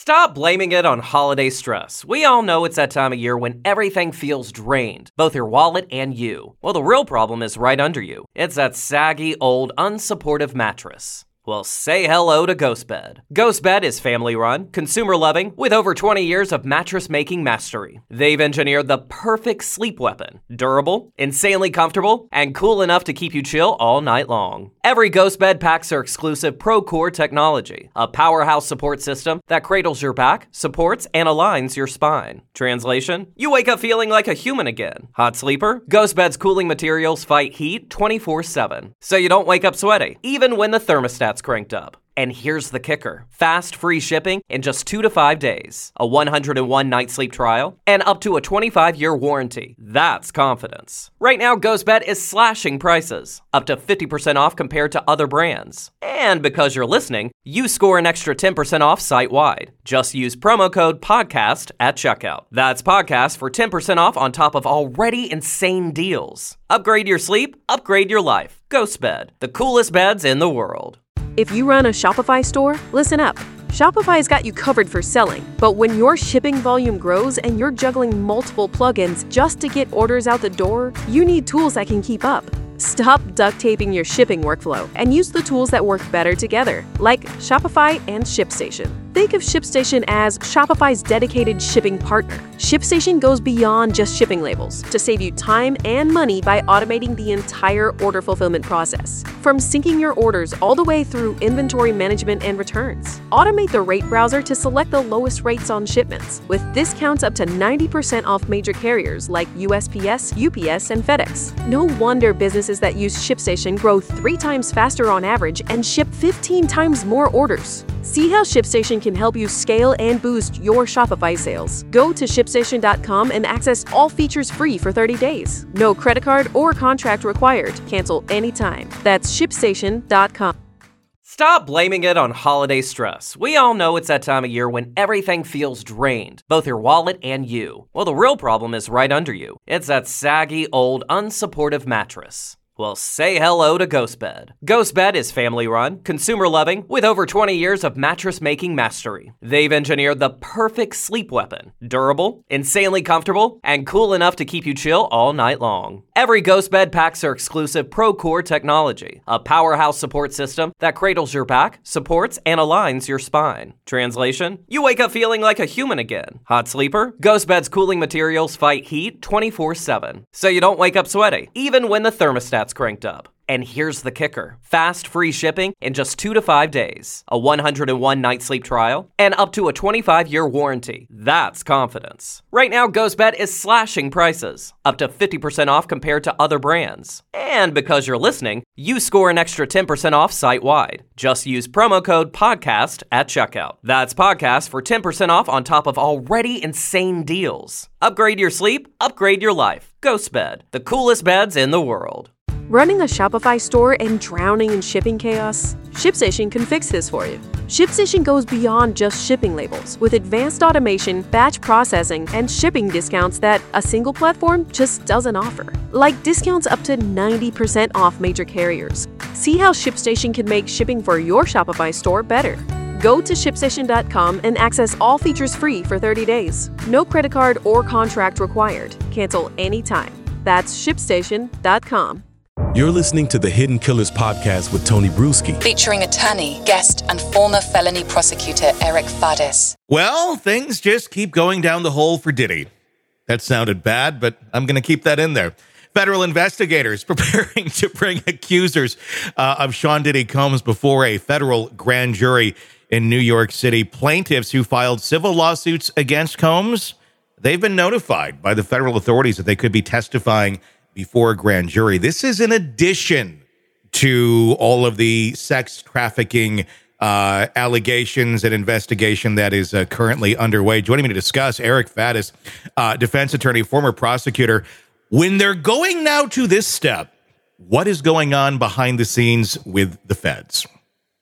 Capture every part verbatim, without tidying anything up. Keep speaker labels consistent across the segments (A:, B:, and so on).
A: Stop blaming it on holiday stress. We all know it's that time of year when everything feels drained, both your wallet and you. Well, the real problem is right under you. It's that saggy, old, unsupportive mattress. Well, say hello to GhostBed. GhostBed is family-run, consumer-loving, with over twenty years of mattress-making mastery. They've engineered the perfect sleep weapon. Durable, insanely comfortable, and cool enough to keep you chill all night long. Every GhostBed packs their exclusive ProCore technology, a powerhouse support system that cradles your back, supports, and aligns your spine. Translation? You wake up feeling like a human again. Hot sleeper? GhostBed's cooling materials fight heat twenty-four seven, so you don't wake up sweaty, even when the thermostat's cranked up. And here's the kicker. Fast, free shipping in just two to five days, a one hundred one night sleep trial, and up to a twenty-five year warranty. That's confidence. Right now, GhostBed is slashing prices, up to fifty percent off compared to other brands. And because you're listening, you score an extra ten percent off site-wide. Just use promo code PODCAST at checkout. That's podcast for ten percent off on top of already insane deals. Upgrade your sleep, upgrade your life. GhostBed, the coolest beds in the world.
B: If you run a Shopify store, listen up. Shopify's got you covered for selling, but when your shipping volume grows and you're juggling multiple plugins just to get orders out the door, you need tools that can keep up. Stop duct taping your shipping workflow and use the tools that work better together, like Shopify and ShipStation. Think of ShipStation as Shopify's dedicated shipping partner. ShipStation goes beyond just shipping labels to save you time and money by automating the entire order fulfillment process. From syncing your orders all the way through inventory management and returns. Automate the rate browser to select the lowest rates on shipments, with discounts up to ninety percent off major carriers like U S P S, U P S, and FedEx. No wonder businesses that use ShipStation grow three times faster on average and ship fifteen times more orders. See how ShipStation can help you scale and boost your Shopify sales. Go to ship station dot com and access all features free for thirty days. No credit card or contract required. Cancel anytime. That's ship station dot com.
A: Stop blaming it on holiday stress. We all know it's that time of year when everything feels drained, both your wallet and you. Well, the real problem is right under you. It's that saggy, old, unsupportive mattress. Well, say hello to GhostBed. GhostBed is family-run, consumer-loving, with over twenty years of mattress-making mastery. They've engineered the perfect sleep weapon. Durable, insanely comfortable, and cool enough to keep you chill all night long. Every GhostBed packs their exclusive ProCore technology, a powerhouse support system that cradles your back, supports, and aligns your spine. Translation? You wake up feeling like a human again. Hot sleeper? GhostBed's cooling materials fight heat twenty-four seven, so you don't wake up sweaty, even when the thermostat's cranked up. And here's the kicker. Fast, free shipping in just two to five days, a one hundred one night sleep trial, and up to a twenty-five year warranty. That's confidence. Right now, GhostBed is slashing prices, up to fifty percent off compared to other brands. And because you're listening, you score an extra ten percent off site-wide. Just use promo code PODCAST at checkout. That's podcast for ten percent off on top of already insane deals. Upgrade your sleep, upgrade your life. GhostBed, the coolest beds in the world.
B: Running a Shopify store and drowning in shipping chaos? ShipStation can fix this for you. ShipStation goes beyond just shipping labels with advanced automation, batch processing, and shipping discounts that a single platform just doesn't offer. Like discounts up to ninety percent off major carriers. See how ShipStation can make shipping for your Shopify store better. Go to ship station dot com and access all features free for thirty days. No credit card or contract required. Cancel anytime. That's ship station dot com.
C: You're listening to the Hidden Killers podcast with Tony Bruschi,
D: featuring attorney, guest, and former felony prosecutor Eric Faddis.
E: Well, things just keep going down the hole for Diddy. That sounded bad, but I'm going to keep that in there. Federal investigators preparing to bring accusers uh, of Sean Diddy Combs before a federal grand jury in New York City. Plaintiffs who filed civil lawsuits against Combs, they've been notified by the federal authorities that they could be testifying before a grand jury. This is in addition to all of the sex trafficking uh, allegations and investigation that is uh, currently underway. Joining me to discuss, Eric Faddis, uh, defense attorney, former prosecutor. When they're going now to this step, what is going on behind the scenes with the feds?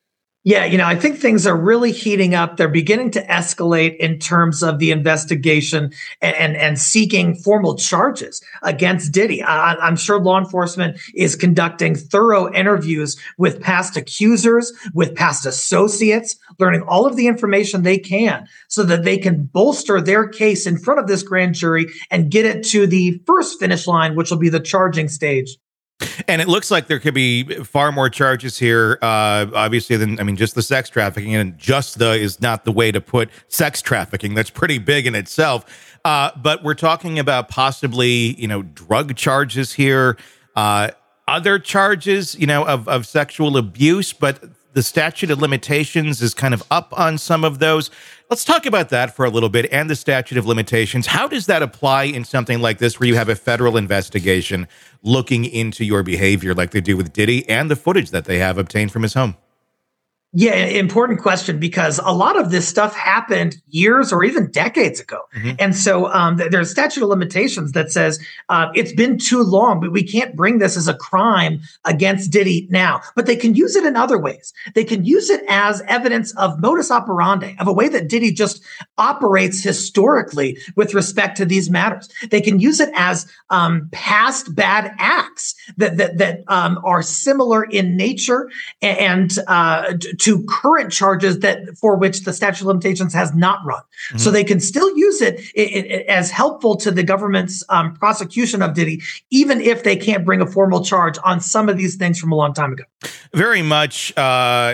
F: Yeah, you know, I think things are really heating up. They're beginning to escalate in terms of the investigation and and, and seeking formal charges against Diddy. I, I'm sure law enforcement is conducting thorough interviews with past accusers, with past associates, learning all of the information they can so that they can bolster their case in front of this grand jury and get it to the first finish line, which will be the charging stage.
E: And it looks like there could be far more charges here, uh, obviously, than, I mean, just the sex trafficking. And just the is not the way to put sex trafficking. That's pretty big in itself. Uh, but we're talking about possibly, you know, drug charges here, uh, other charges, you know, of, of sexual abuse. But the statute of limitations is kind of up on some of those. Let's talk about that for a little bit and the statute of limitations. How does that apply in something like this where you have a federal investigation looking into your behavior like they do with Diddy and the footage that they have obtained from his home?
F: Yeah, important question, because a lot of this stuff happened years or even decades ago. Mm-hmm. And so um, th- there's statute of limitations that says uh, it's been too long, but we can't bring this as a crime against Diddy now. But they can use it in other ways. They can use it as evidence of modus operandi, of a way that Diddy just operates historically with respect to these matters. They can use it as um, past bad acts that that, that um, are similar in nature and uh, to current charges that for which the statute of limitations has not run. Mm-hmm. So they can still use it, it, it as helpful to the government's um, prosecution of Diddy, even if they can't bring a formal charge on some of these things from a long time ago.
E: Very much uh,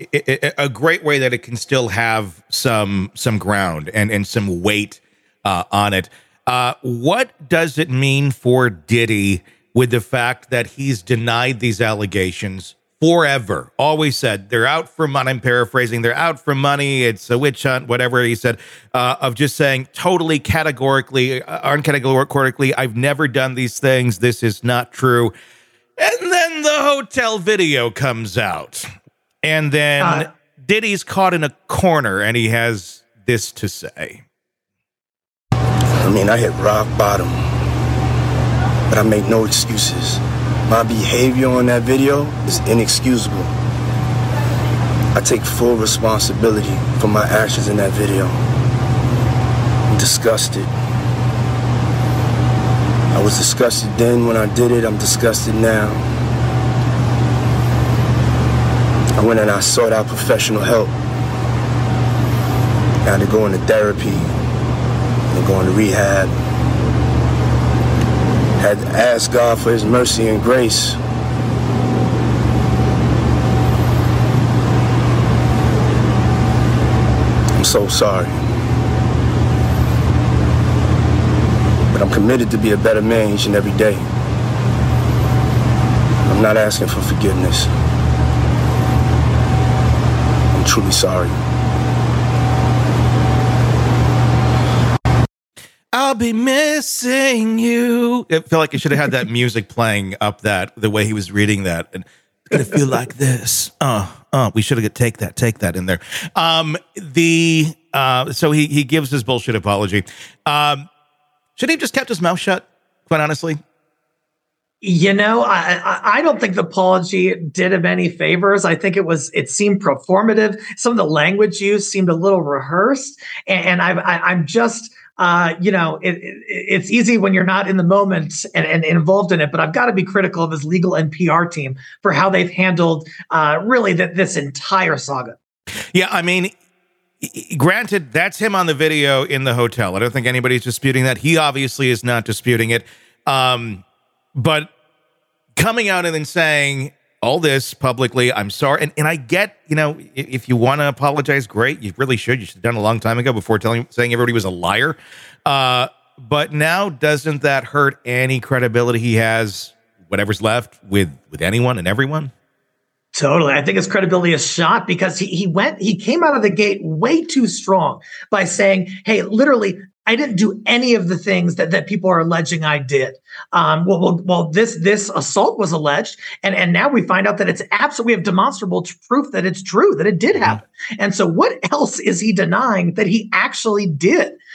E: a great way that it can still have some some ground and, and some weight uh, on it. Uh, what does it mean for Diddy with the fact that he's denied these allegations forever? Always said they're out for money. I'm paraphrasing. They're out for money. It's a witch hunt, whatever he said, uh, of just saying totally categorically, uh, uncategorically, I've never done these things. This is not true. And then the hotel video comes out. And then uh, Diddy's caught in a corner and he has this to say.
G: I mean, I hit rock bottom, but I make no excuses. My behavior on that video is inexcusable. I take full responsibility for my actions in that video. I'm disgusted. I was disgusted then when I did it. I'm disgusted now. I went and I sought out professional help. I had to go into therapy and go into rehab. Had to ask God for his mercy and grace. I'm so sorry. But I'm committed to be a better man each and every day. I'm not asking for forgiveness. I'm truly sorry.
E: I'll be missing you. I feel like I should have had that music playing up that the way he was reading that. And it's gonna feel like this. Uh, uh, we should have take that, take that in there. Um, the uh, so he he gives his bullshit apology. Um, should he have just kept his mouth shut? Quite honestly.
F: You know, I, I don't think the apology did him any favors. I think it was, it seemed performative. Some of the language used seemed a little rehearsed. And, and I, I, I'm just, uh, you know, it, it, it's easy when you're not in the moment and, and involved in it, but I've got to be critical of his legal and P R team for how they've handled uh, really th- this entire saga.
E: Yeah, I mean, granted, that's him on the video in the hotel. I don't think anybody's disputing that. He obviously is not disputing it. Um, but coming out and then saying all this publicly, I'm sorry. And and I get, you know, if you want to apologize, great. You really should. You should have done it a long time ago before telling saying everybody was a liar. Uh, but now, doesn't that hurt any credibility he has, whatever's left, with, with anyone and everyone?
F: Totally. I think his credibility is shot because he, he went, he came out of the gate way too strong by saying, hey, literally, I didn't do any of the things that, that people are alleging I did. Um, well, well, well, this this assault was alleged, and, and now we find out that it's absolutely, we have demonstrable t- proof that it's true, that it did happen. And so what else is he denying that he actually did?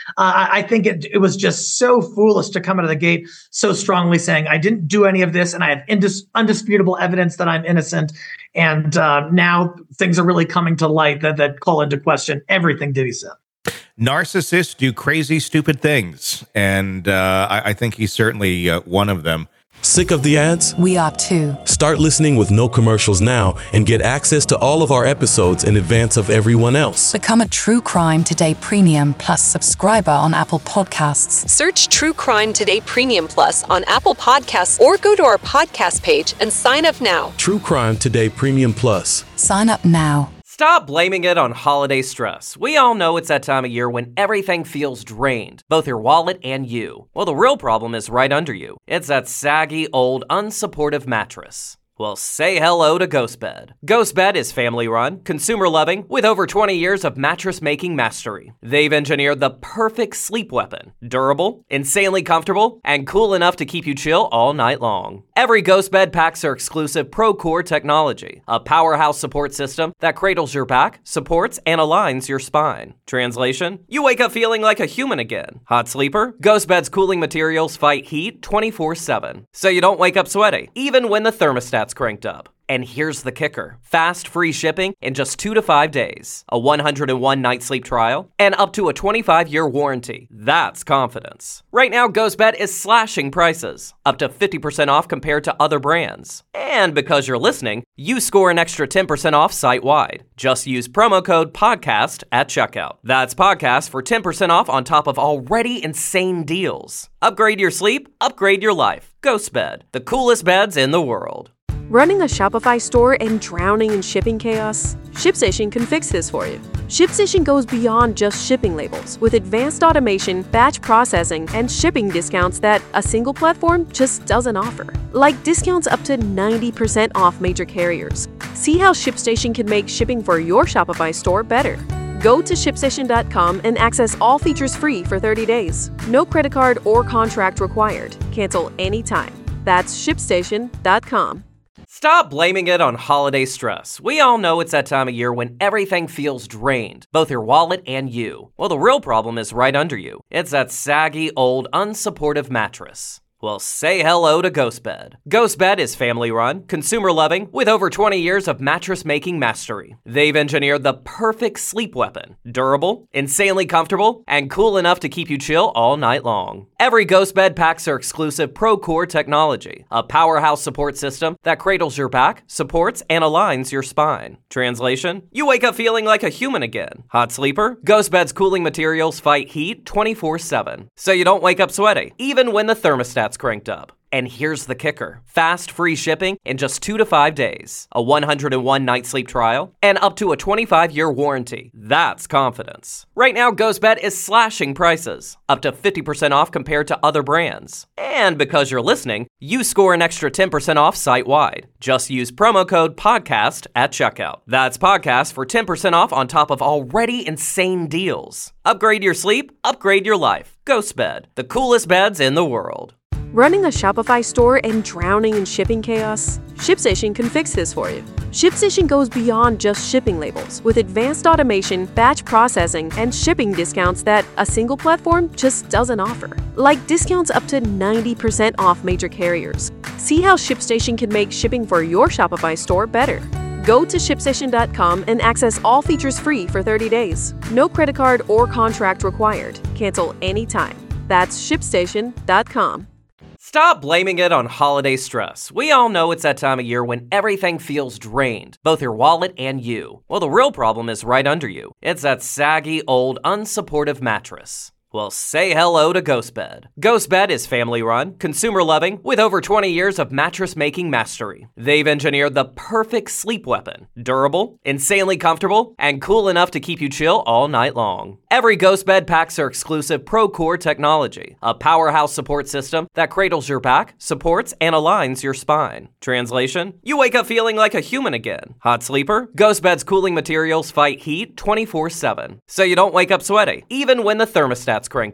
F: Uh, I think it, it was just so foolish to come out of the gate so strongly saying, I didn't do any of this and I have indis- undisputable evidence that I'm innocent. And uh, now things are really coming to light that, that call into question everything Diddy said.
E: Narcissists do crazy, stupid things. And uh, I, I think he's certainly uh, one of them.
C: Sick of the ads?
D: We are too.
C: Start listening with no commercials now and get access to all of our episodes in advance of everyone else.
D: Become a True Crime Today Premium Plus subscriber on Apple Podcasts.
B: Search True Crime Today Premium Plus on Apple Podcasts or go to our podcast page and sign up now.
C: True Crime Today Premium Plus.
D: Sign up now.
A: Stop blaming it on holiday stress. We all know it's that time of year when everything feels drained, both your wallet and you. Well, the real problem is right under you. It's that saggy, old, unsupportive mattress. Well, say hello to GhostBed. GhostBed is family-run, consumer-loving, with over twenty years of mattress-making mastery. They've engineered the perfect sleep weapon. Durable, insanely comfortable, and cool enough to keep you chill all night long. Every GhostBed packs their exclusive ProCore technology, a powerhouse support system that cradles your back, supports, and aligns your spine. Translation? You wake up feeling like a human again. Hot sleeper? GhostBed's cooling materials fight heat twenty-four seven, so you don't wake up sweaty, even when the thermostat's cranked up. And here's the kicker. Fast, free shipping in just two to five days, a one hundred one night sleep trial, and up to a twenty-five year warranty. That's confidence. Right now, GhostBed is slashing prices, up to fifty percent off compared to other brands. And because you're listening, you score an extra ten percent off site-wide. Just use promo code PODCAST at checkout. That's podcast for ten percent off on top of already insane deals. Upgrade your sleep, upgrade your life. GhostBed, the coolest beds in the world.
B: Running a Shopify store and drowning in shipping chaos? ShipStation can fix this for you. ShipStation goes beyond just shipping labels with advanced automation, batch processing, and shipping discounts that a single platform just doesn't offer. Like discounts up to ninety percent off major carriers. See how ShipStation can make shipping for your Shopify store better. Go to ship station dot com and access all features free for thirty days. No credit card or contract required. Cancel anytime. That's ship station dot com.
A: Stop blaming it on holiday stress. We all know it's that time of year when everything feels drained, both your wallet and you. Well, the real problem is right under you. It's that saggy, old, unsupportive mattress. Well, say hello to GhostBed. GhostBed is family-run, consumer-loving, with over twenty years of mattress-making mastery. They've engineered the perfect sleep weapon. Durable, insanely comfortable, and cool enough to keep you chill all night long. Every GhostBed packs their exclusive ProCore technology, a powerhouse support system that cradles your back, supports, and aligns your spine. Translation? You wake up feeling like a human again. Hot sleeper? GhostBed's cooling materials fight heat twenty-four seven, so you don't wake up sweaty, even when the thermostat cranked up. And here's the kicker. Fast, free shipping in just two to five days, a one hundred one night sleep trial, and up to a twenty-five year warranty. That's confidence. Right now, GhostBed is slashing prices, up to fifty percent off compared to other brands. And because you're listening, you score an extra ten percent off site-wide. Just use promo code PODCAST at checkout. That's podcast for ten percent off on top of already insane deals. Upgrade your sleep, upgrade your life. GhostBed, the coolest beds in the world.
B: Running a Shopify store and drowning in shipping chaos? ShipStation can fix this for you. ShipStation goes beyond just shipping labels with advanced automation, batch processing, and shipping discounts that a single platform just doesn't offer. Like discounts up to ninety percent off major carriers. See how ShipStation can make shipping for your Shopify store better. Go to ship station dot com and access all features free for thirty days. No credit card or contract required. Cancel anytime. That's ship station dot com.
A: Stop blaming it on holiday stress. We all know it's that time of year when everything feels drained, both your wallet and you. Well, the real problem is right under you. It's that saggy, old, unsupportive mattress. Well, say hello to GhostBed. GhostBed is family-run, consumer-loving, with over twenty years of mattress-making mastery. They've engineered the perfect sleep weapon. Durable, insanely comfortable, and cool enough to keep you chill all night long. Every GhostBed packs their exclusive ProCore technology, a powerhouse support system that cradles your back, supports, and aligns your spine. Translation? You wake up feeling like a human again. Hot sleeper? GhostBed's cooling materials fight heat twenty-four seven, so you don't wake up sweaty, even when the thermostat cranked up.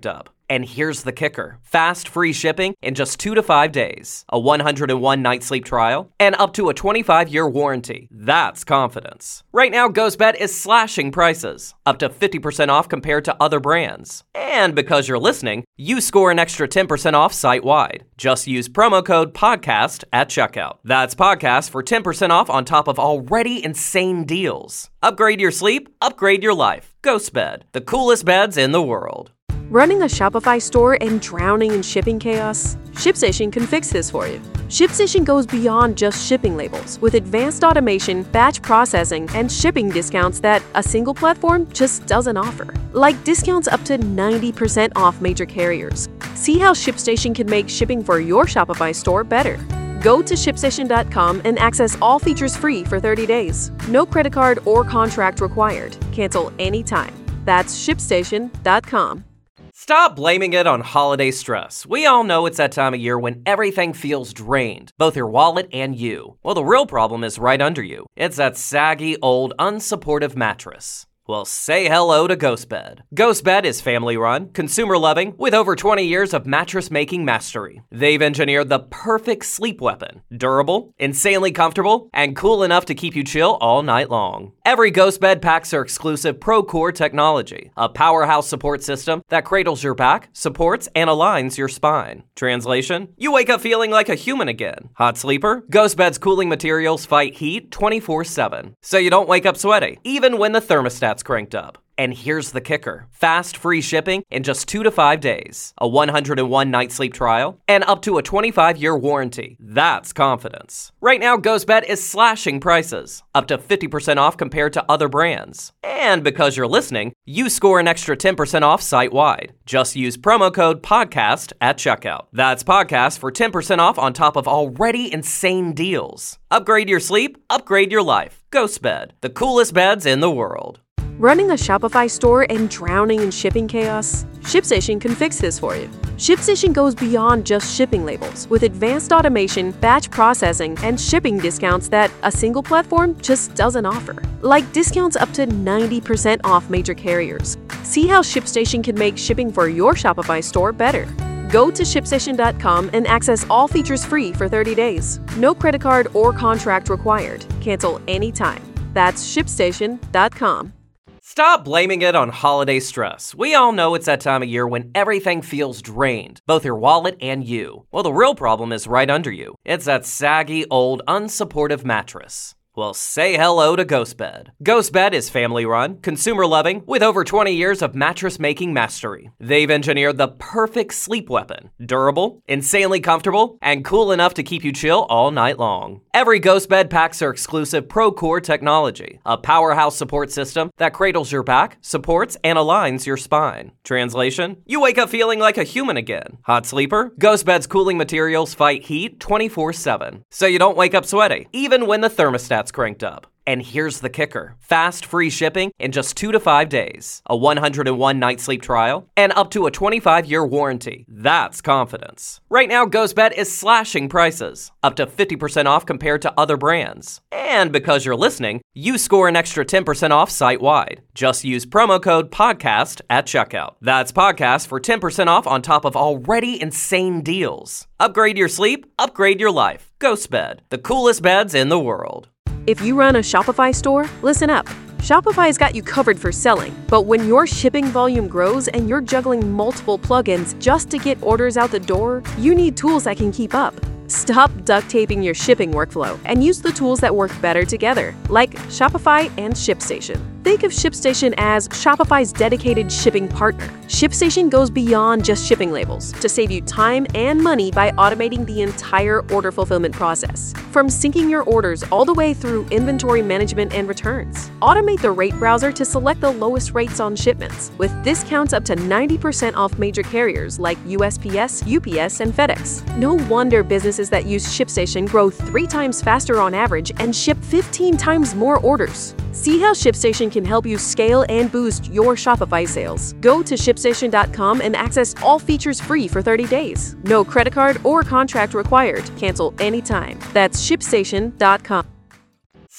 A: And here's the kicker. Fast, free shipping in just two to five days, a one hundred one night sleep trial, and up to a twenty-five year warranty. That's confidence. Right now, GhostBed is slashing prices, up to fifty percent off compared to other brands. And because you're listening, you score an extra ten percent off site-wide. Just use promo code PODCAST at checkout. That's podcast for ten percent off on top of already insane deals. Upgrade your sleep, upgrade your life. GhostBed, the coolest beds in the world.
B: Running a Shopify store and drowning in shipping chaos? ShipStation can fix this for you. ShipStation goes beyond just shipping labels with advanced automation, batch processing, and shipping discounts that a single platform just doesn't offer. Like discounts up to ninety percent off major carriers. See how ShipStation can make shipping for your Shopify store better. Go to ship station dot com and access all features free for thirty days. No credit card or contract required. Cancel anytime. That's ship station dot com.
A: Stop blaming it on holiday stress. We all know it's that time of year when everything feels drained, both your wallet and you. Well, the real problem is right under you. It's that saggy, old, unsupportive mattress. Well, say hello to GhostBed. GhostBed is family-run, consumer-loving, with over twenty years of mattress-making mastery. They've engineered the perfect sleep weapon. Durable, insanely comfortable, and cool enough to keep you chill all night long. Every GhostBed packs their exclusive ProCore technology, a powerhouse support system that cradles your back, supports, and aligns your spine. Translation? You wake up feeling like a human again. Hot sleeper? GhostBed's cooling materials fight heat twenty-four seven, so you don't wake up sweaty, even when the thermostat's cranked up. And here's the kicker. Fast, free shipping in just two to five days, a one hundred one night sleep trial, and up to a twenty-five year warranty. That's confidence. Right now, GhostBed is slashing prices, up to fifty percent off compared to other brands. And because you're listening, you score an extra ten percent off site-wide. Just use promo code PODCAST at checkout. That's podcast for ten percent off on top of already insane deals. Upgrade your sleep, upgrade your life. GhostBed, the coolest beds in the world.
B: Running a Shopify store and drowning in shipping chaos? ShipStation can fix this for you. ShipStation goes beyond just shipping labels with advanced automation, batch processing, and shipping discounts that a single platform just doesn't offer. Like discounts up to ninety percent off major carriers. See how ShipStation can make shipping for your Shopify store better. Go to ship station dot com and access all features free for thirty days. No credit card or contract required. Cancel anytime. That's ship station dot com.
A: Stop blaming it on holiday stress. We all know it's that time of year when everything feels drained, both your wallet and you. Well, the real problem is right under you. It's that saggy, old, unsupportive mattress. Well, say hello to GhostBed. GhostBed is family-run, consumer-loving, with over twenty years of mattress-making mastery. They've engineered the perfect sleep weapon. Durable, insanely comfortable, and cool enough to keep you chill all night long. Every GhostBed packs their exclusive ProCore technology, a powerhouse support system that cradles your back, supports, and aligns your spine. Translation? You wake up feeling like a human again. Hot sleeper? GhostBed's cooling materials fight heat twenty-four seven, so you don't wake up sweaty, even when the thermostat's cranked up. And here's the kicker. Fast, free shipping in just two to five days, a one hundred one night sleep trial, and up to a twenty-five year warranty. That's confidence. Right now, GhostBed is slashing prices, up to fifty percent off compared to other brands. And because you're listening, you score an extra ten percent off site-wide. Just use promo code PODCAST at checkout. That's podcast for ten percent off on top of already insane deals. Upgrade your sleep, upgrade your life. GhostBed, the coolest beds in the world.
B: If you run a Shopify store, listen up. Shopify's got you covered for selling, but when your shipping volume grows and you're juggling multiple plugins just to get orders out the door, you need tools that can keep up. Stop duct taping your shipping workflow and use the tools that work better together, like Shopify and ShipStation. Think of ShipStation as Shopify's dedicated shipping partner. ShipStation goes beyond just shipping labels to save you time and money by automating the entire order fulfillment process. From syncing your orders all the way through inventory management and returns. Automate the rate browser to select the lowest rates on shipments, with discounts up to ninety percent off major carriers like U S P S, U P S, and FedEx. No wonder businesses that use ShipStation grow three times faster on average and ship fifteen times more orders. See how ShipStation can help you scale and boost your Shopify sales. Go to ship station dot com and access all features free for thirty days. No credit card or contract required. Cancel anytime. That's ship station dot com.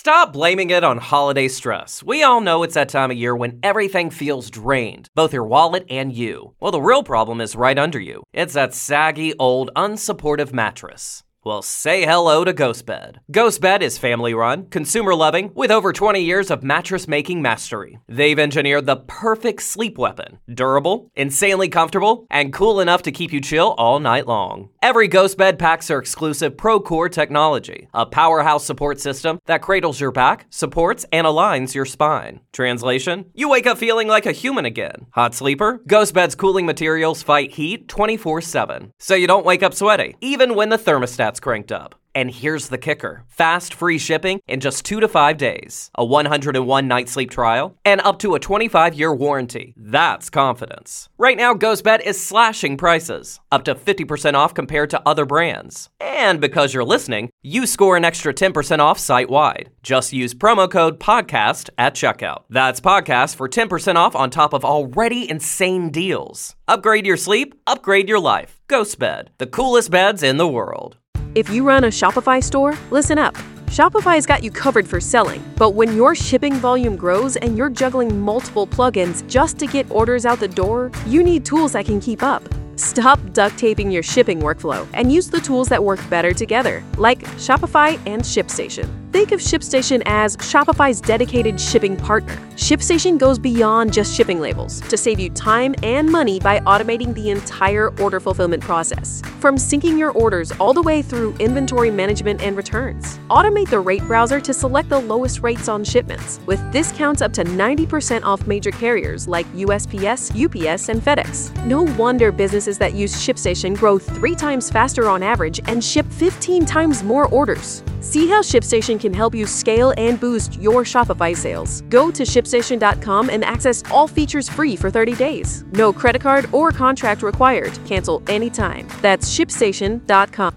A: Stop blaming it on holiday stress. We all know it's that time of year when everything feels drained, both your wallet and you. Well, the real problem is right under you. It's that saggy, old, unsupportive mattress. Well, say hello to GhostBed. GhostBed is family-run, consumer-loving, with over twenty years of mattress-making mastery. They've engineered the perfect sleep weapon. Durable, insanely comfortable, and cool enough to keep you chill all night long. Every GhostBed packs their exclusive ProCore technology, a powerhouse support system that cradles your back, supports, and aligns your spine. Translation? You wake up feeling like a human again. Hot sleeper? GhostBed's cooling materials fight heat twenty-four seven, so you don't wake up sweaty, even when the thermostat's cranked up. And here's the kicker. Fast, free shipping in just two to five days, a one hundred one night sleep trial, and up to a twenty-five year warranty. That's confidence. Right now, GhostBed is slashing prices, up to fifty percent off compared to other brands. And because you're listening, you score an extra ten percent off site-wide. Just use promo code PODCAST at checkout. That's PODCAST for ten percent off on top of already insane deals. Upgrade your sleep, upgrade your life. GhostBed, the coolest beds in the world.
B: If you run a Shopify store, listen up. Shopify's got you covered for selling, but when your shipping volume grows and you're juggling multiple plugins just to get orders out the door, you need tools that can keep up. Stop duct taping your shipping workflow and use the tools that work better together, like Shopify and ShipStation. Think of ShipStation as Shopify's dedicated shipping partner. ShipStation goes beyond just shipping labels to save you time and money by automating the entire order fulfillment process. From syncing your orders all the way through inventory management and returns. Automate the rate browser to select the lowest rates on shipments, with discounts up to ninety percent off major carriers like U S P S, U P S, and FedEx. No wonder businesses that use ShipStation grow three times faster on average and ship fifteen times more orders. See how ShipStation can help you scale and boost your Shopify sales. Go to ship station dot com and access all features free for thirty days. No credit card or contract required. Cancel anytime. That's ship station dot com.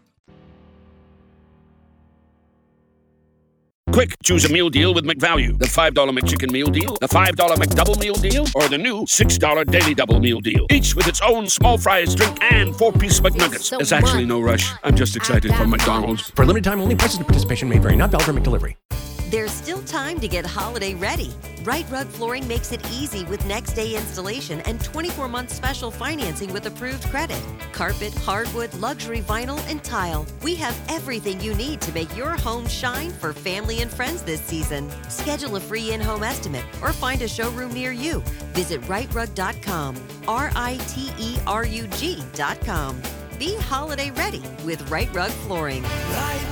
H: Quick, choose a meal deal with McValue. The five dollar McChicken meal deal, the five dollar McDouble meal deal, or the new six dollar Daily Double meal deal. Each with its own small fries, drink, and four-piece McNuggets.
I: So
H: There's actually no rush. I'm just excited for McDonald's.
I: For limited time only, prices and participation may vary. Not valid for McDelivery.
J: There's still time to get holiday ready. Right Rug Flooring makes it easy with next day installation and twenty-four month special financing with approved credit. Carpet, hardwood, luxury vinyl, and tile. We have everything you need to make your home shine for family and friends this season. Schedule a free in-home estimate or find a showroom near you. Visit right rug dot com, R I T E R U G dot com. Be holiday ready with Right Rug Flooring.
K: Right